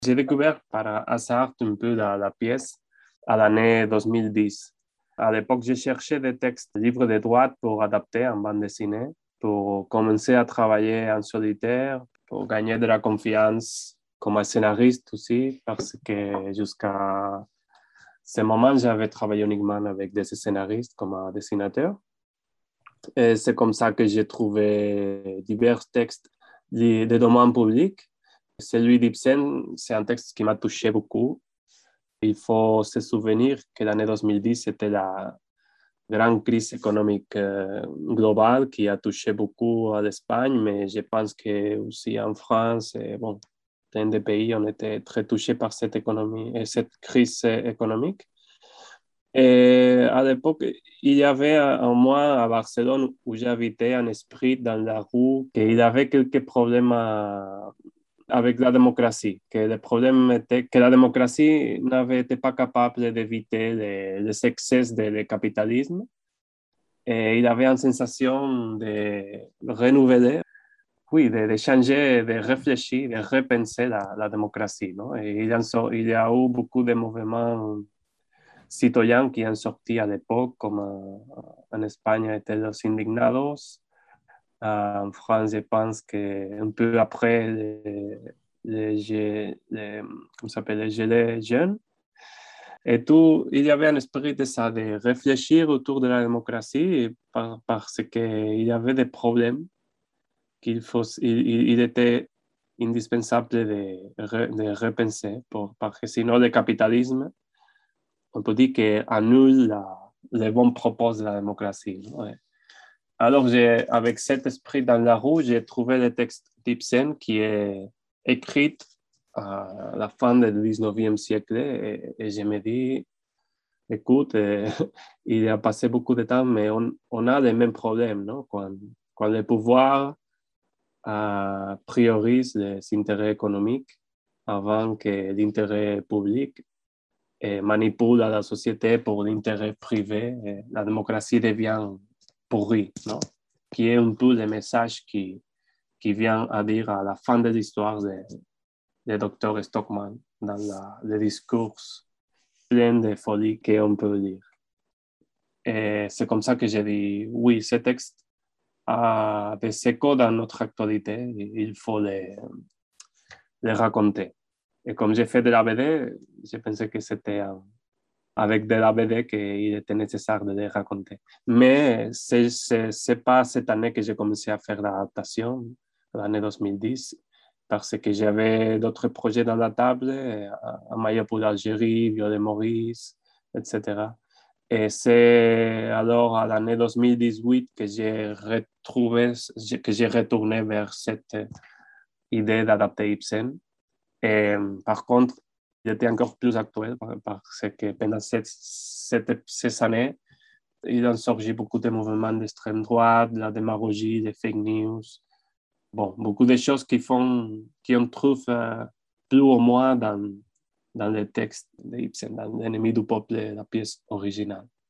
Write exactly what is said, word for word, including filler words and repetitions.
J'ai découvert par hasard un peu la, la pièce à l'année deux mille dix. À l'époque, j'ai cherché des textes libres de droit pour adapter en bande dessinée, pour commencer à travailler en solitaire, pour gagner de la confiance comme scénariste aussi, parce que jusqu'à ce moment, j'avais travaillé uniquement avec des scénaristes comme dessinateur. Et c'est comme ça que j'ai trouvé divers textes de, de domaine public. Celui d'Ibsen, c'est un texte qui m'a touché beaucoup. Il faut se souvenir que l'année deux mille dix, c'était la grande crise économique euh, globale qui a touché beaucoup à l'Espagne, mais je pense que aussi en France, et bon, plein de pays, on était très touchés par cette économie et cette crise économique. Et à l'époque, il y avait un mois à Barcelone où j'habitais un esprit dans la rue, qu'il avait quelques problèmes à, avec la démocratie, que le problème était que la démocratie n'avait été pas capable d'éviter les, les excès du capitalisme. Et il avait une sensation de renouveler, oui, de, de changer, de réfléchir, de repenser la, la démocratie. Non? Et il y, a, il y a eu beaucoup de mouvements citoyens qui ont sorti à l'époque, comme en Espagne étaient los Indignados. En France, je pense qu'un peu après, les, les, les, comment s'appelle, les gilets jaunes. Et tout, il y avait un esprit de ça, de réfléchir autour de la démocratie par, parce qu'il y avait des problèmes qu'il faut, il, il était indispensable de, de repenser, pour, parce que sinon le capitalisme, on peut dire qu'il annule la, les bons propos de la démocratie. Ouais. Alors, j'ai, avec cet esprit dans la roue, j'ai trouvé le texte d'Ibsen qui est écrit à la fin du dix-neuvième siècle et, et je me dis, écoute, euh, il a passé beaucoup de temps, mais on, on a les mêmes problèmes, non? Quand, quand le pouvoir euh, priorise les intérêts économiques avant que l'intérêt public et manipule la société pour l'intérêt privé, et la démocratie devient pourrie, non? Qui est un peu le message qui, qui vient à dire à la fin de l'histoire de, de docteur Stockman dans la, le discours plein de folie qu'on peut lire. Et c'est comme ça que j'ai dit, oui, ce texte a des échos dans notre actualité, il faut les, les raconter. Et comme j'ai fait de la B D, j'ai pensé que c'était avec de la B D qu'il était nécessaire de les raconter. Mais c'est, c'est, c'est pas cette année que j'ai commencé à faire l'adaptation, l'année deux mille dix, parce que j'avais d'autres projets dans la table, Amaya pour l'Algérie, Violet Maurice, et cetera. Et c'est alors à l'année deux mille dix-huit que j'ai retrouvé, que j'ai retourné vers cette idée d'adapter Ibsen. Et par contre, il était encore plus actuel parce que pendant cette, cette, ces années, il a surgi beaucoup de mouvements d'extrême droite, de la démagogie, des fake news. Bon, beaucoup de choses qui font, qu'on trouve euh, plus ou moins dans, dans les textes d'Ibsen, dans L'ennemi du peuple, la pièce originale.